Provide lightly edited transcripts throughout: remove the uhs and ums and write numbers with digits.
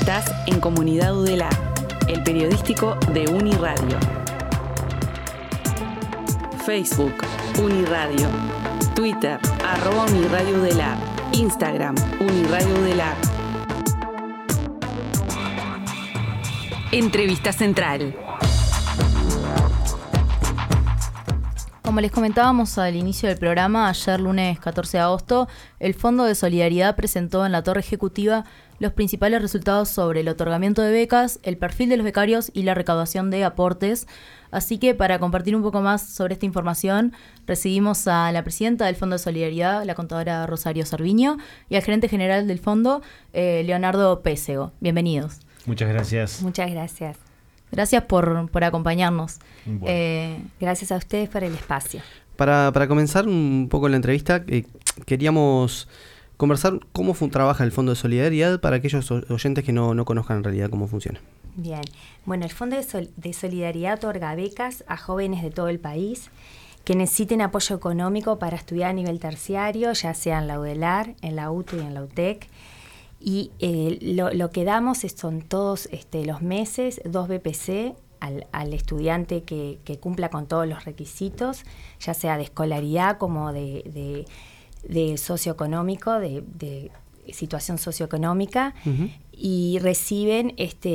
Estás en Comunidad UDELAR, el periodístico de Uniradio. Facebook, Uniradio. Twitter, @Uniradio UDELAR. Instagram, Uniradio UDELAR. Entrevista central. Como les comentábamos al inicio del programa, ayer lunes 14 de agosto, el Fondo de Solidaridad presentó en la Torre Ejecutiva los principales resultados sobre el otorgamiento de becas, el perfil de los becarios y la recaudación de aportes. Así que para compartir un poco más sobre esta información, recibimos a la presidenta del Fondo de Solidaridad, la contadora Rosario Cerviño, y al gerente general del fondo, Leonardo Péssego. Bienvenidos. Muchas gracias. Muchas gracias. Gracias por acompañarnos. Bueno. Gracias a ustedes por el espacio. Para comenzar un poco la entrevista, queríamos conversar cómo trabaja el Fondo de Solidaridad para aquellos oyentes que no conozcan en realidad cómo funciona. Bien. Bueno, el Fondo de Solidaridad otorga becas a jóvenes de todo el país que necesiten apoyo económico para estudiar a nivel terciario, ya sea en la UDELAR, en la UTU y en la UTEC. Y lo que damos son todos los meses 2 BPC al estudiante que cumpla con todos los requisitos, ya sea de escolaridad como de socioeconómico, de situación socioeconómica, uh-huh. Y reciben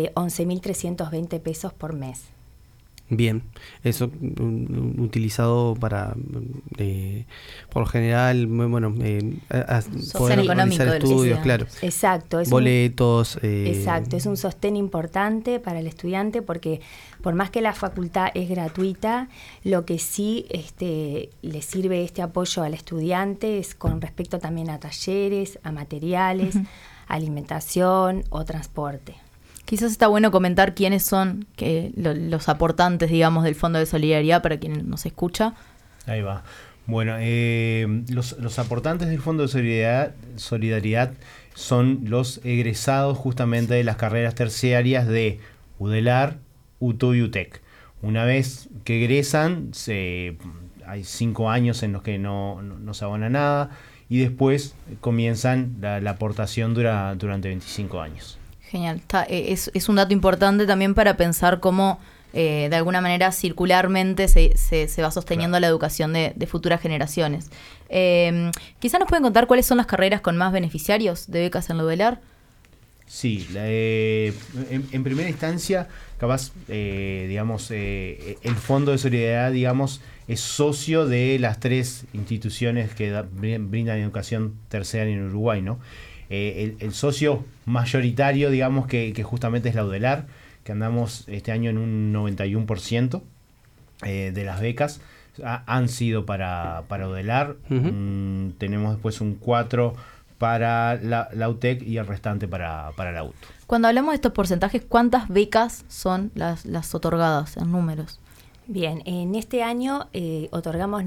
11.320 pesos por mes. Bien, eso utilizado para, por lo general, bueno, poder organizar estudios, claro. Exacto. Boletos. Exacto, es un sostén importante para el estudiante porque por más que la facultad es gratuita, lo que sí le sirve este apoyo al estudiante es con respecto también a talleres, a materiales, uh-huh. alimentación o transporte. Quizás está bueno comentar quiénes son los aportantes, digamos, del Fondo de Solidaridad para quien nos escucha. Ahí va. Bueno, los aportantes del Fondo de Solidaridad son los egresados justamente de las carreras terciarias de UDELAR, UTU y UTEC. Una vez que egresan, hay 5 años en los que no se abona nada y después comienzan la aportación durante 25 años. Genial. Es un dato importante también para pensar cómo de alguna manera circularmente se va sosteniendo la educación de futuras generaciones. Quizás nos pueden contar cuáles son las carreras con más beneficiarios de becas en la UDELAR. Sí, en primera instancia, capaz, el Fondo de Solidaridad, es socio de las 3 instituciones que brindan educación terciaria en Uruguay, ¿no? El socio mayoritario, que justamente es la UDELAR, que andamos este año en un 91% de las becas han sido para UDELAR. Uh-huh. Tenemos después un 4% para la UTEC y el restante para la UTU. Cuando hablamos de estos porcentajes, ¿cuántas becas son las otorgadas en números? Bien, en este año otorgamos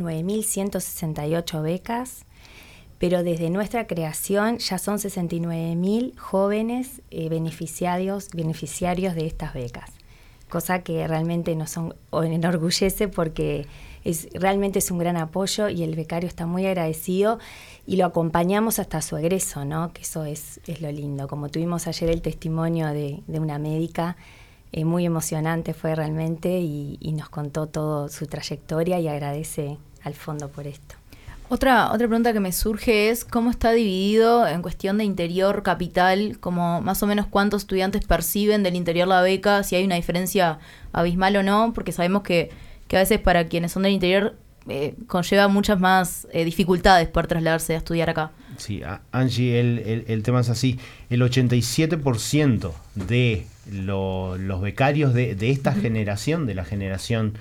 9.168 becas. Pero desde nuestra creación ya son 69.000 jóvenes beneficiarios de estas becas, cosa que realmente nos enorgullece porque realmente es un gran apoyo y el becario está muy agradecido y lo acompañamos hasta su egreso, ¿no? Que eso es lo lindo. Como tuvimos ayer el testimonio de una médica, muy emocionante fue realmente y nos contó toda su trayectoria y agradece al fondo por esto. Otra pregunta que me surge es cómo está dividido en cuestión de interior capital, como más o menos cuántos estudiantes perciben del interior la beca, si hay una diferencia abismal o no, porque sabemos que a veces para quienes son del interior conlleva muchas más dificultades poder trasladarse a estudiar acá. Sí, Angie, el tema es así. El 87% de los becarios de esta generación, de la generación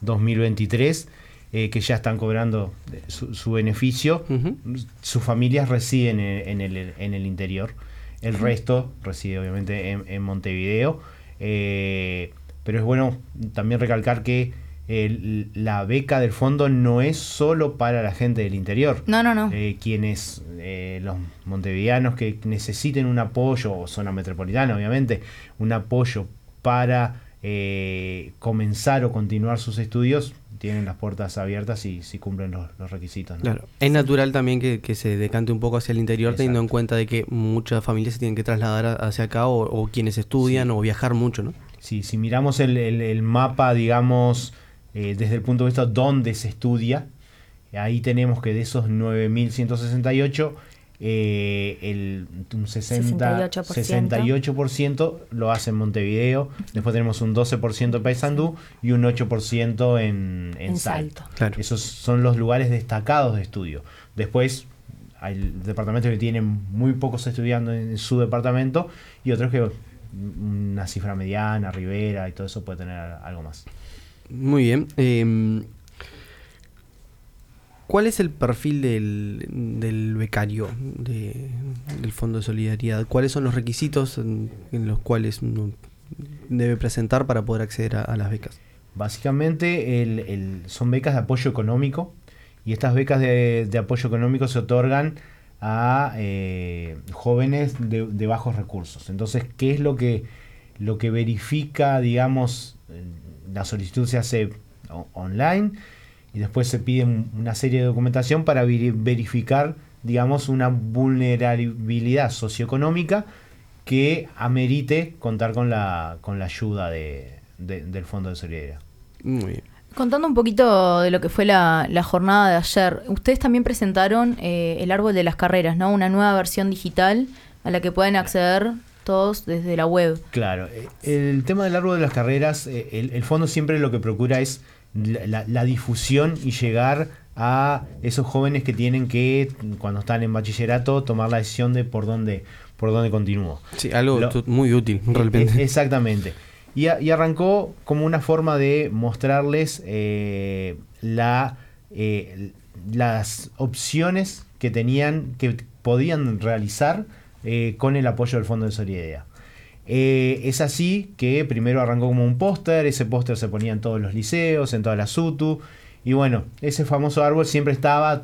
2023, que ya están cobrando su beneficio, uh-huh. Sus familias residen en el interior. El resto reside obviamente en Montevideo. Pero es bueno también recalcar que la beca del fondo no es solo para la gente del interior. No. Quienes, los montevideanos que necesiten un apoyo, o zona metropolitana obviamente, un apoyo para comenzar o continuar sus estudios, tienen las puertas abiertas y si cumplen los requisitos, ¿no? Claro. Es natural también que se decante un poco hacia el interior, Exacto. teniendo en cuenta de que muchas familias se tienen que trasladar hacia acá o quienes estudian o viajar mucho, ¿no? Sí, si miramos el mapa, digamos, desde el punto de vista donde se estudia, ahí tenemos que de esos 9.168, un 68% lo hace en Montevideo, después tenemos un 12% en Paysandú y un 8% en Salto. Claro. Esos son los lugares destacados de estudio. Después hay departamentos que tienen muy pocos estudiando en su departamento y otros que una cifra mediana, Rivera y todo eso puede tener algo más. Muy bien. ¿Cuál es el perfil del becario del Fondo de Solidaridad? ¿Cuáles son los requisitos en los cuales uno debe presentar para poder acceder a las becas? Básicamente son becas de apoyo económico y estas becas de apoyo económico se otorgan a jóvenes de bajos recursos. Entonces, ¿qué es lo que verifica, digamos, la solicitud se hace online y después se pide una serie de documentación para verificar, digamos, una vulnerabilidad socioeconómica que amerite contar con la ayuda del Fondo de Solidaridad. Muy bien. Contando un poquito de lo que fue la jornada de ayer, ustedes también presentaron el árbol de las carreras, ¿no? Una nueva versión digital a la que pueden acceder todos desde la web. Claro, el tema del árbol de las carreras, el fondo siempre lo que procura es la difusión y llegar a esos jóvenes que tienen que, cuando están en bachillerato, tomar la decisión de por dónde continúo. Sí, algo muy útil, realmente. Exactamente. Y arrancó como una forma de mostrarles las opciones que podían realizar con el apoyo del Fondo de Solidaridad. Es así que primero arrancó como un póster, ese póster se ponía en todos los liceos, en todas las SUTU, y bueno, ese famoso árbol siempre estaba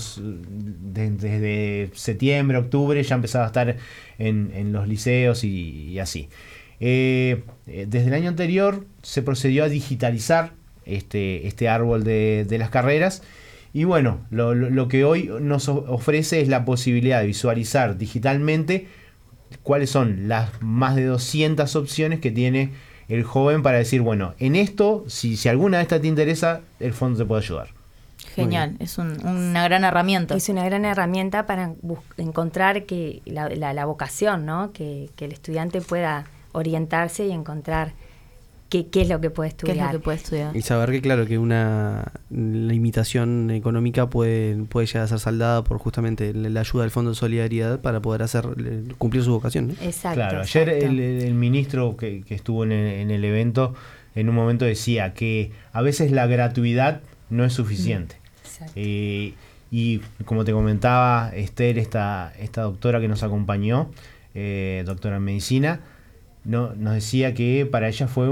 desde septiembre, octubre, ya empezaba a estar en los liceos y así. Desde el año anterior se procedió a digitalizar este árbol de las carreras y bueno, lo que hoy nos ofrece es la posibilidad de visualizar digitalmente cuáles son las más de 200 opciones que tiene el joven para decir, bueno, en esto, si alguna de estas te interesa, el fondo te puede ayudar. Genial, es una gran herramienta. Es una gran herramienta para encontrar que la vocación, ¿no? Que el estudiante pueda orientarse y encontrar qué es lo que puede estudiar. ¿Qué es lo que puede estudiar? Y saber que, claro, que una limitación económica puede llegar a ser saldada por justamente la ayuda del Fondo de Solidaridad para poder cumplir su vocación, ¿no? Exacto. Claro, exacto. ayer el ministro que estuvo en el evento, en un momento decía que a veces la gratuidad no es suficiente. Exacto. Y como te comentaba Esther, esta doctora que nos acompañó, doctora en medicina, nos decía que para ella fue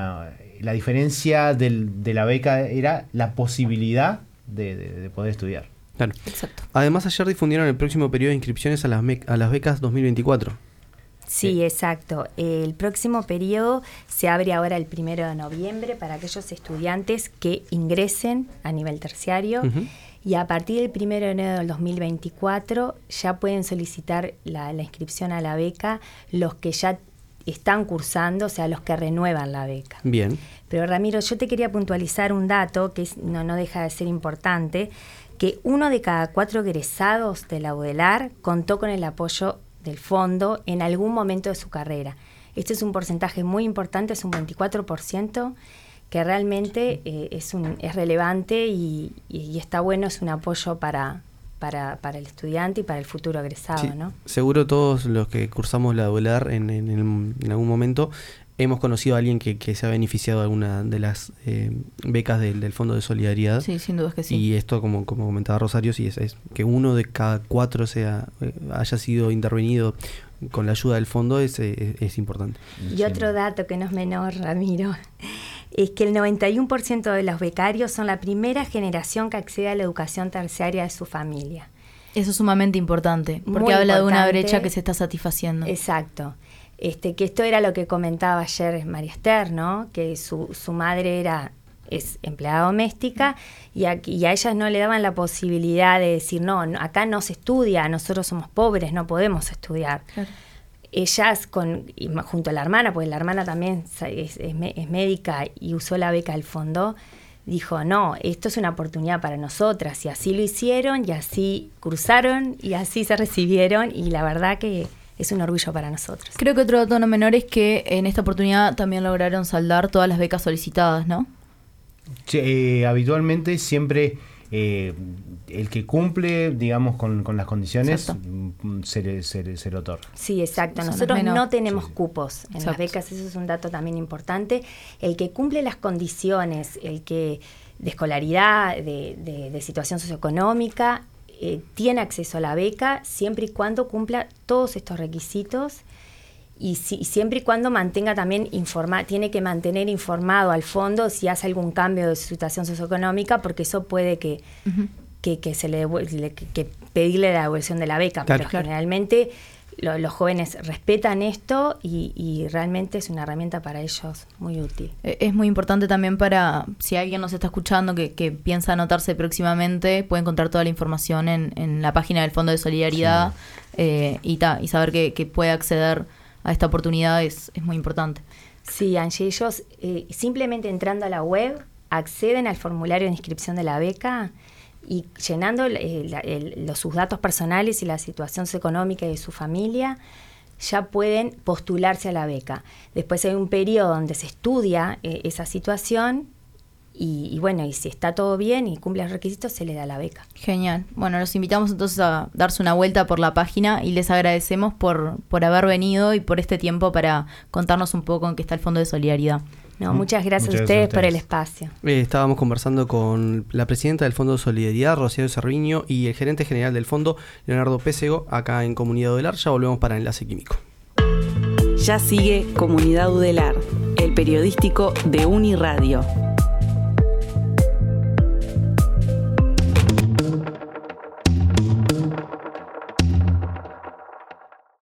la diferencia de la beca era la posibilidad de poder estudiar. Claro. Exacto. Además, ayer difundieron el próximo periodo de inscripciones a las becas 2024. Sí, exacto. El próximo periodo se abre ahora el 1 de noviembre para aquellos estudiantes que ingresen a nivel terciario. Uh-huh. Y a partir del 1 de enero del 2024 ya pueden solicitar la inscripción a la beca los que ya están cursando, o sea, los que renuevan la beca. Bien. Pero Ramiro, yo te quería puntualizar un dato que no deja de ser importante, que 1 de cada 4 egresados de la UDELAR contó con el apoyo del fondo en algún momento de su carrera. Este es un porcentaje muy importante, es un 24%, que realmente es relevante y está bueno, es un apoyo para el estudiante y para el futuro egresado, Sí, ¿no? seguro todos los que cursamos la UDELAR en algún momento hemos conocido a alguien que se ha beneficiado de alguna de las becas del Fondo de Solidaridad. Sí, sin duda es que sí. Y esto, como comentaba Rosario, sí, es que 1 de cada 4 haya sido intervenido con la ayuda del fondo es importante. Y otro dato que no es menor, Ramiro, es que el 91% de los becarios son la primera generación que accede a la educación terciaria de su familia. Eso es sumamente importante, porque Muy habla de una importante. brecha que se está satisfaciendo. Exacto. Que esto era lo que comentaba ayer María Esther, ¿no? Que su madre era es empleada doméstica y a ellas no le daban la posibilidad de decir, no, acá no se estudia, nosotros somos pobres, no podemos estudiar. Claro. Ellas, junto a la hermana, porque la hermana también es médica y usó la beca del fondo, dijo, no, esto es una oportunidad para nosotras, y así lo hicieron, y así cruzaron, y así se recibieron, y la verdad que es un orgullo para nosotros. Creo que otro dato no menor es que en esta oportunidad también lograron saldar todas las becas solicitadas, ¿no? Sí, habitualmente siempre el que cumple, digamos, con las condiciones se le otorga. Sí, exacto. Nosotros no tenemos cupos en las becas, eso es un dato también importante. El que cumple las condiciones, el que de escolaridad, de situación socioeconómica, tiene acceso a la beca siempre y cuando cumpla todos estos requisitos y siempre y cuando mantenga también tiene que mantener informado al fondo si hace algún cambio de su situación socioeconómica, porque eso puede que se le que pedirle la devolución de la beca. Claro, pero generalmente los jóvenes respetan esto y realmente es una herramienta para ellos muy útil. Es muy importante también para, si alguien nos está escuchando que piensa anotarse próximamente, puede encontrar toda la información en la página del Fondo de Solidaridad, y saber que puede acceder a esta oportunidad es muy importante. Sí, Angie, ellos simplemente entrando a la web acceden al formulario de inscripción de la beca y llenando sus datos personales y la situación socioeconómica de su familia, ya pueden postularse a la beca. Después hay un periodo donde se estudia esa situación y bueno, y si está todo bien y cumple los requisitos, se le da la beca. Genial. Bueno, los invitamos entonces a darse una vuelta por la página y les agradecemos por haber venido y por este tiempo para contarnos un poco en qué está el Fondo de Solidaridad. No, muchas gracias a ustedes por el espacio. Estábamos conversando con la presidenta del Fondo de Solidaridad, Rocío Cerviño, y el gerente general del fondo, Leonardo Péssego, acá en Comunidad Udelar. Ya volvemos para Enlace Químico. Ya sigue Comunidad Udelar, el periodístico de Uniradio.